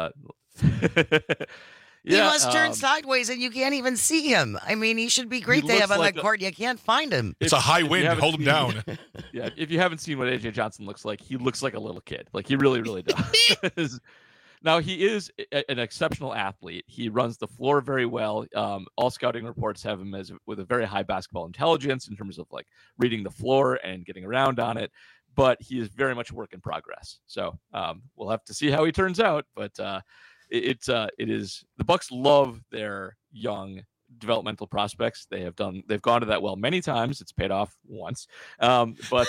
He must turn sideways and you can't even see him. I mean, he should be great to have on that court. You can't find him. It's a high wind. Hold him down. Yeah, if you haven't seen what A.J. Johnson looks like, he looks like a little kid. Like, he really, really does. Now, he is an exceptional athlete. He runs the floor very well. All scouting reports have him with a very high basketball intelligence in terms of, like, reading the floor and getting around on it. But he is very much a work in progress. So we'll have to see how he turns out. But it is the Bucks love their young developmental prospects. They've gone to that well many times. It's paid off once, but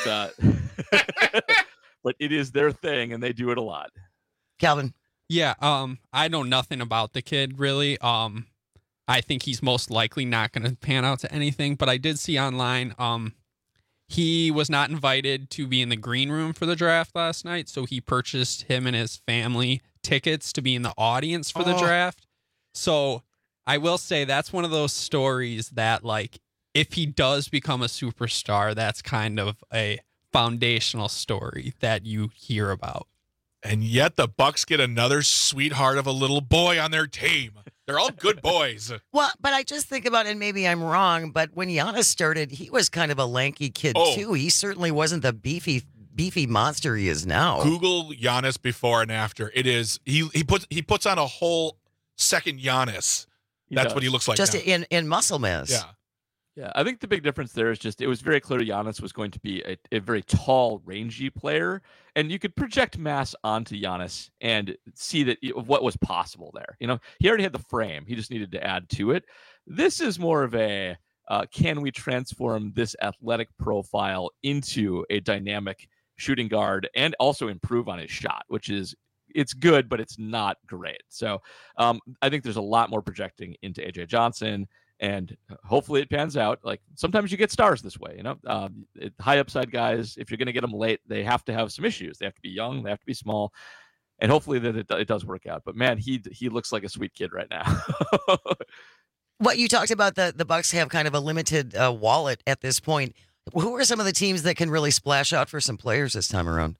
it is their thing, and they do it a lot. Calvin, yeah, I know nothing about the kid really. I think he's most likely not going to pan out to anything. But I did see online, he was not invited to be in the green room for the draft last night, so he purchased him and his family tickets to be in the audience for the draft. So I will say that's one of those stories that, like, if he does become a superstar, that's kind of a foundational story that you hear about. And yet the Bucks get another sweetheart of a little boy on their team. They're all good boys. Well, but I just think about it, and maybe I'm wrong, but when Giannis started, he was kind of a lanky kid too. He certainly wasn't the beefy monster he is now. Google Giannis before and after. It is he puts on a whole second Giannis. That's what he looks like just now. in muscle mass. Yeah, I think the big difference there is just it was very clear Giannis was going to be a very tall, rangy player, and you could project mass onto Giannis and see that what was possible there. You know, he already had the frame; he just needed to add to it. This is more of a can we transform this athletic profile into a dynamic shooting guard and also improve on his shot, which is it's good, but it's not great. So I think there's a lot more projecting into A.J. Johnson. And hopefully it pans out. Like, sometimes you get stars this way, you know. High upside guys, if you're going to get them late, they have to have some issues. They have to be young, they have to be small, and hopefully that it does work out. But man, he looks like a sweet kid right now. What you talked about, the Bucks have kind of a limited wallet at this point. Who are some of the teams that can really splash out for some players this time around?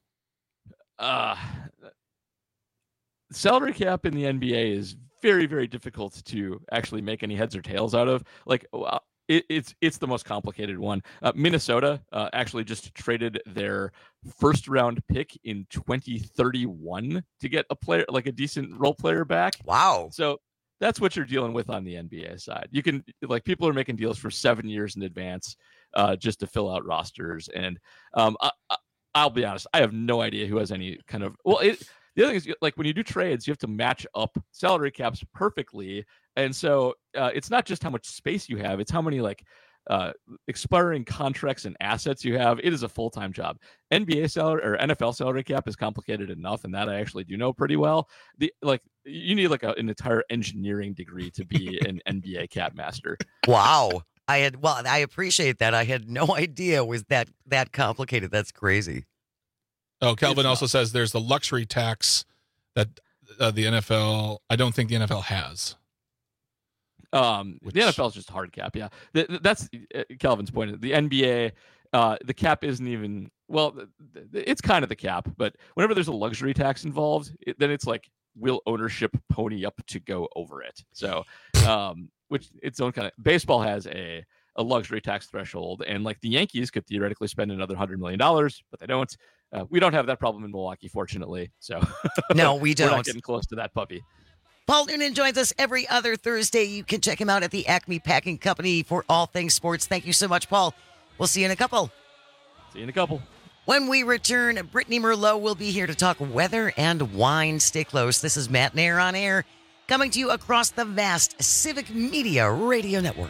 Salary cap in the NBA is very, very difficult to actually make any heads or tails out of. Like, it's the most complicated one. Minnesota actually just traded their first round pick in 2031 to get a player, like a decent role player, back. Wow. So that's what you're dealing with on the NBA side. You can, like, people are making deals for 7 years in advance just to fill out rosters. And I'll be honest, I have no idea who has any kind of, the other thing is, like, when you do trades, you have to match up salary caps perfectly. And so it's not just how much space you have, it's how many, like, expiring contracts and assets you have. It is a full-time job. NBA salary or NFL salary cap is complicated enough, and that I actually do know pretty well. You need, like, an entire engineering degree to be an NBA cap master. Wow. I appreciate that. I had no idea it was that complicated. That's crazy. Oh, Calvin also says there's the luxury tax that the NFL, I don't think the NFL has. The NFL is just hard cap. Yeah. That's Calvin's point. The NBA, the cap isn't even, it's kind of the cap, but whenever there's a luxury tax involved, then it's like, will ownership pony up to go over it? So, which its own kind of, baseball has a luxury tax threshold, and, like, the Yankees could theoretically spend another $100 million, but they don't. We don't have that problem in Milwaukee, fortunately. So no, we don't. We're not getting close to that puppy. Paul Noonan joins us every other Thursday. You can check him out at the Acme Packing Company for all things sports. Thank you so much, Paul. We'll see you in a couple. See you in a couple. When we return, Brittany Merlot will be here to talk weather and wine. Stay close. This is Matt Nair on Air, coming to you across the vast Civic Media Radio Network.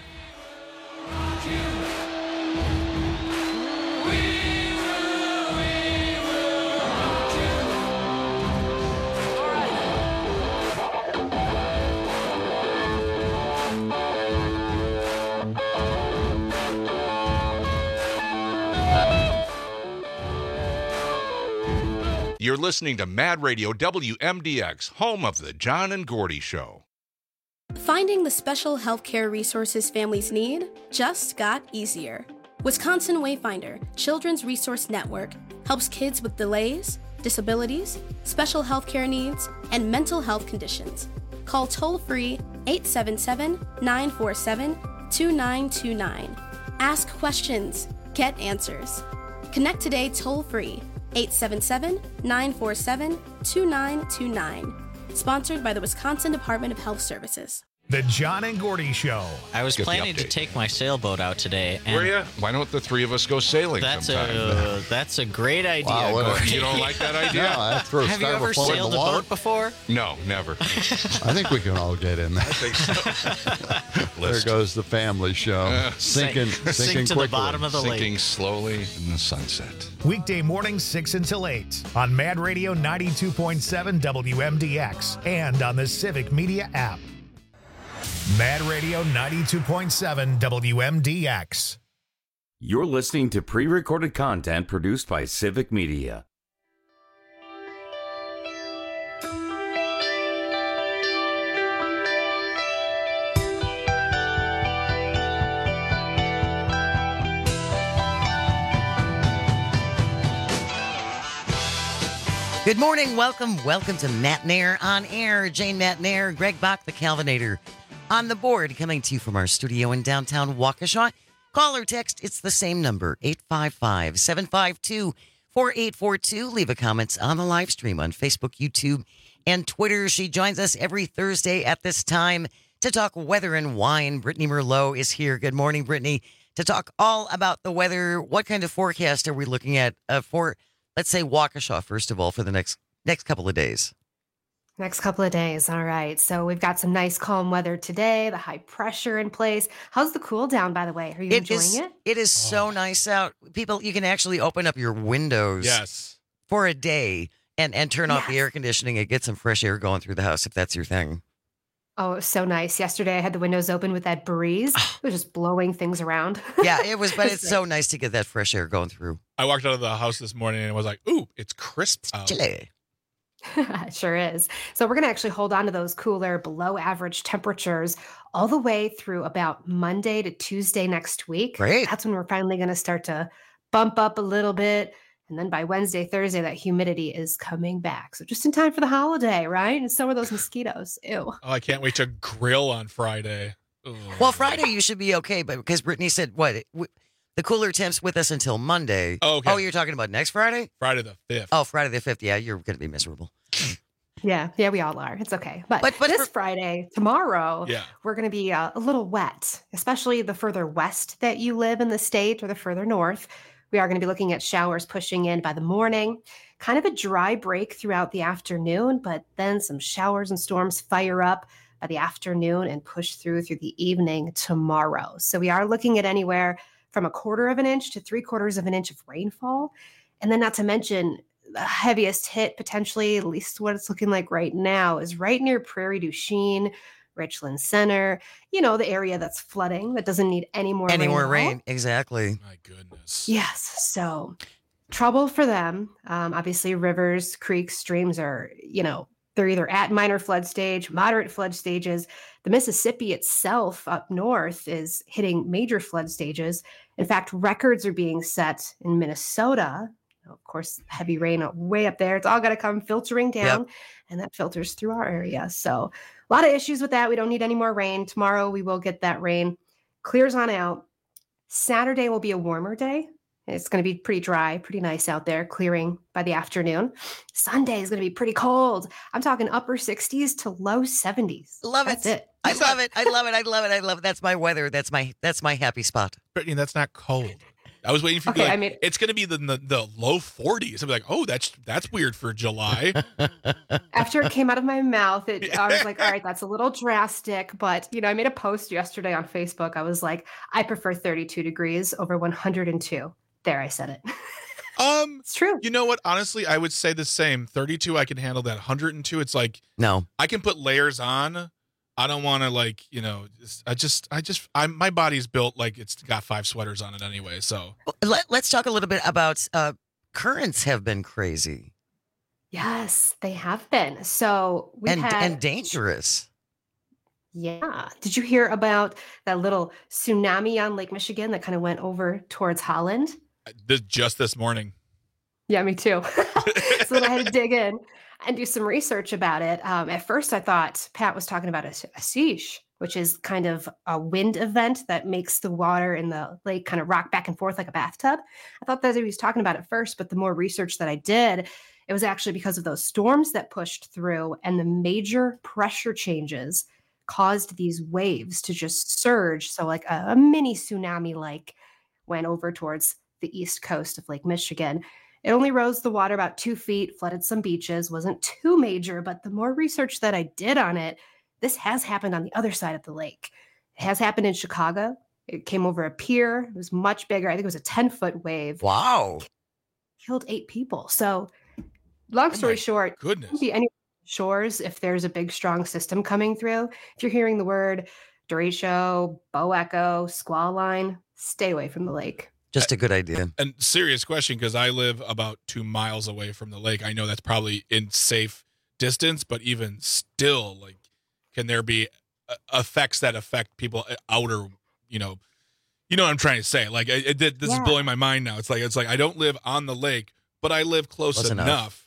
You're listening to Mad Radio WMDX, home of the John and Gordy Show. Finding the special healthcare resources families need just got easier. Wisconsin Wayfinder Children's Resource Network helps kids with delays, disabilities, special healthcare needs, and mental health conditions. Call toll-free 877-947-2929. Ask questions. Get answers. Connect today toll-free 877-947-2929. Sponsored by the Wisconsin Department of Health Services. The John and Gordy Show. I was Get the planning to update. take my sailboat out today. And Were you? Why don't the three of us go sailing sometime? That's a great idea. Wow, what a- Gordy. You don't like that idea? No, that throws Have you ever styrofoam in sailed the a water. boat before? No, never. I think we can all get in there. I think so. There goes the family show. Sinking Sink to quickly. the bottom of the Sinking lake. slowly in the sunset. Weekday mornings 6 until 8 on Mad Radio 92.7 WMDX and on the Civic Media app. Mad Radio 92.7 WMDX. You're listening to pre-recorded content produced by Civic Media. Good morning. Welcome to Matt Nair on Air. Jane Matt Nair, Greg Bach, the Calvinator, on the board, coming to you from our studio in downtown Waukesha. Call or text, it's the same number, 855-752-4842. Leave a comment on the live stream on Facebook, YouTube, and Twitter. She joins us every Thursday at this time to talk weather and wine. Brittany Merlot is here. Good morning, Brittany, to talk all about the weather. What kind of forecast are we looking at for, let's say, Waukesha, first of all, for the next couple of days? Next couple of days. All right. So we've got some nice calm weather today, the high pressure in place. How's the cool down, by the way? Are you enjoying it? It is so nice out. People, you can actually open up your windows Yes. for a day and turn off the air conditioning and get some fresh air going through the house if that's your thing. Oh, it was so nice. Yesterday I had the windows open with that breeze. It was just blowing things around. Yeah, it was, but it's so nice to get that fresh air going through. I walked out of the house this morning and was like, ooh, it's crisp out. Chilly. It sure is. So we're going to actually hold on to those cooler, below average temperatures all the way through about Monday to Tuesday next week. Great. That's when we're finally going to start to bump up a little bit. And then by Wednesday, Thursday, that humidity is coming back. So just in time for the holiday, right? And so are those mosquitoes. Ew. Oh, I can't wait to grill on Friday. Ugh. Well, Friday you should be okay, but because Brittany said, the cooler temps with us until Monday. Oh, okay. Oh, you're talking about next Friday? Friday the 5th. Oh, Friday the 5th. Yeah, you're going to be miserable. Yeah, we all are. It's okay. But this Friday, tomorrow, Yeah. we're going to be a little wet, especially the further west that you live in the state or the further north. We are going to be looking at showers pushing in by the morning, kind of a dry break throughout the afternoon, but then some showers and storms fire up by the afternoon and push through the evening tomorrow. So we are looking at anywhere from 1/4 inch to 3/4 inch of rainfall. And then not to mention the heaviest hit potentially, at least what it's looking like right now, is right near Prairie du Chien, Richland Center, the area that's flooding, that doesn't need any more rain. Any more at all. rain. Exactly. My goodness. Yes. So trouble for them. Obviously, rivers, creeks, streams are, they're either at minor flood stage, moderate flood stages. The Mississippi itself up north is hitting major flood stages. In fact, records are being set in Minnesota. Of course, heavy rain way up there. It's all got to come filtering down, and that filters through our area. So a lot of issues with that. We don't need any more rain. Tomorrow, we will get that rain. Clears on out. Saturday will be a warmer day. It's going to be pretty dry, pretty nice out there, clearing by the afternoon. Sunday is going to be pretty cold. I'm talking upper 60s to low 70s. Love That's it. I love it. I love it. I love it. I love it. That's my weather. That's my happy spot. Brittany, that's not cold. I was waiting for you to be Okay, like, it's going to be the low 40s. I'm like, oh, that's weird for July. After it came out of my mouth, I was like, all right, that's a little drastic. But, I made a post yesterday on Facebook. I was like, I prefer 32 degrees over 102. There, I said it. It's true. You know what? Honestly, I would say the same. 32, I can handle that. 102, it's like, no, I can put layers on. I don't want to my body's built like it's got 5 sweaters on it anyway. So let's talk a little bit about currents have been crazy. Yes, they have been. So and dangerous. Yeah. Did you hear about that little tsunami on Lake Michigan that kind of went over towards Holland? Just this morning. Yeah, me too. So then I had to dig in and do some research about it. At first, I thought Pat was talking about a siege, which is kind of a wind event that makes the water in the lake kind of rock back and forth like a bathtub. I thought that he was talking about it first, but the more research that I did, it was actually because of those storms that pushed through and the major pressure changes caused these waves to just surge. So like a mini tsunami like went over towards the east coast of Lake Michigan. It only rose the water about 2 feet, flooded some beaches, wasn't too major, but the more research that I did on it, this has happened on the other side of the lake. It has happened in Chicago. It came over a pier. It was much bigger. I think it was a 10-foot wave. Wow. Killed 8 people. So long story short, goodness. It can be any shores if there's a big, strong system coming through. If you're hearing the word derecho, bow echo, squall line, stay away from the lake. Just a good idea. And serious question, because I live about 2 miles away from the lake. I know that's probably in safe distance, but even still, like, can there be effects that affect people outer, you know what I'm trying to say? Like, this is blowing my mind now. It's like I don't live on the lake, but I live close enough.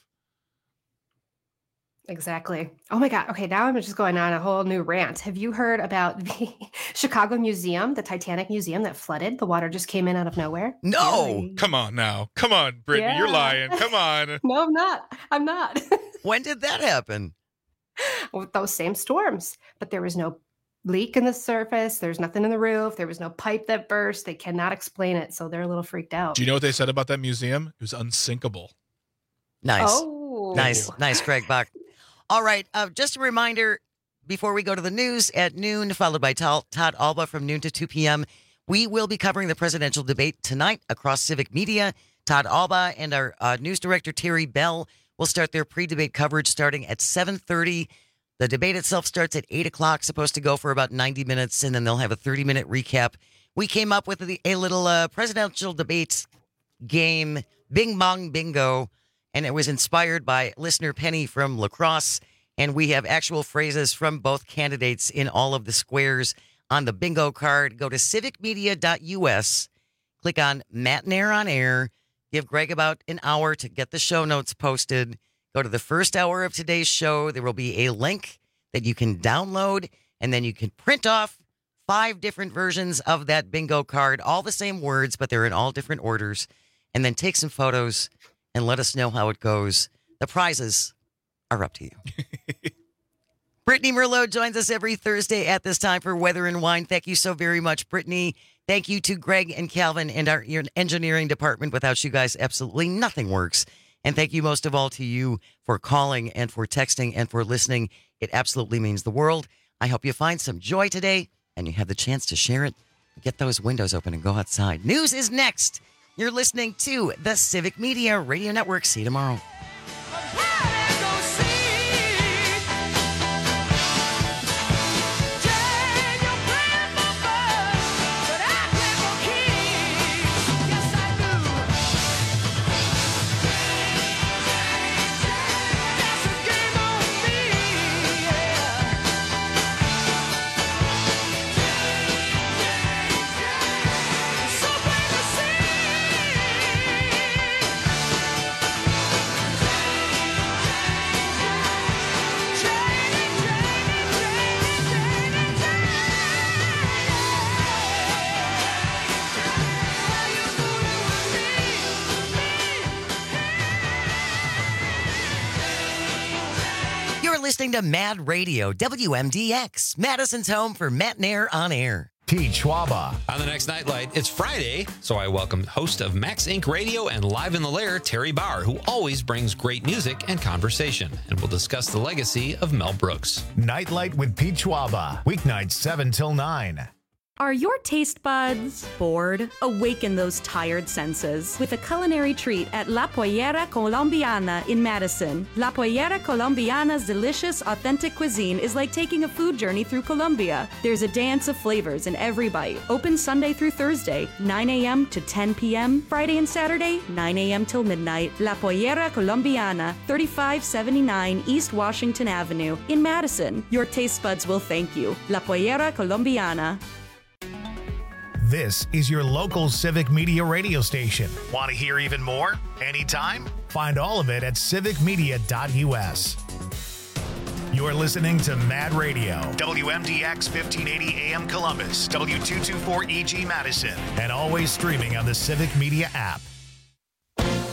Exactly. Oh my God. Okay, now I'm just going on a whole new rant. Have you heard about the Chicago Museum, the Titanic Museum that flooded? The water just came in out of nowhere. No. Really? Come on now. Come on, Brittany. Yeah. You're lying. Come on. No, I'm not. When did that happen? With those same storms. But there was no leak in the surface. There's nothing in the roof. There was no pipe that burst. They cannot explain it. So they're a little freaked out. Do you know what they said about that museum? It was unsinkable. Nice. Oh. Nice, Greg Bach. All right. Just a reminder, before we go to the news at noon, followed by Todd Alba from noon to 2 p.m., we will be covering the presidential debate tonight across Civic Media. Todd Alba and our news director, Terry Bell, will start their pre-debate coverage starting at 7:30. The debate itself starts at 8 o'clock, supposed to go for about 90 minutes, and then they'll have a 30-minute recap. We came up with a little presidential debate game, Bing Bong Bingo, and it was inspired by listener Penny from La Crosse. And we have actual phrases from both candidates in all of the squares on the bingo card. Go to civicmedia.us, click on Matt Nair on Air, give Greg about an hour to get the show notes posted. Go to the first hour of today's show. There will be a link that you can download, and then you can print off 5 different versions of that bingo card, all the same words, but they're in all different orders, and then take some photos and let us know how it goes. The prizes are up to you. Brittany Merlot joins us every Thursday at this time for Weather and Wine. Thank you so very much, Brittany. Thank you to Greg and Calvin and our engineering department. Without you guys, absolutely nothing works. And thank you most of all to you for calling and for texting and for listening. It absolutely means the world. I hope you find some joy today and you have the chance to share it. Get those windows open and go outside. News is next. You're listening to the Civic Media Radio Network. See you tomorrow. Listening to Mad Radio, WMDX, Madison's home for Matt Nair on Air. Pete Schwaba. On the next Nightlight, it's Friday, so I welcome host of Max Inc. Radio and Live in the Lair, Terry Bauer, who always brings great music and conversation, and we'll discuss the legacy of Mel Brooks. Nightlight with Pete Schwaba, weeknights 7 till 9. Are your taste buds bored? Awaken those tired senses with a culinary treat at La Pollera Colombiana in Madison. La Pollera Colombiana's delicious, authentic cuisine is like taking a food journey through Colombia. There's a dance of flavors in every bite. Open Sunday through Thursday, 9 a.m. to 10 p.m. Friday and Saturday, 9 a.m. till midnight. La Pollera Colombiana, 3579 East Washington Avenue in Madison. Your taste buds will thank you. La Pollera Colombiana. This is your local Civic Media radio station. Want to hear even more? Anytime? Find all of it at civicmedia.us. You're listening to Mad Radio, WMDX 1580 AM Columbus, W224EG Madison, and always streaming on the Civic Media app.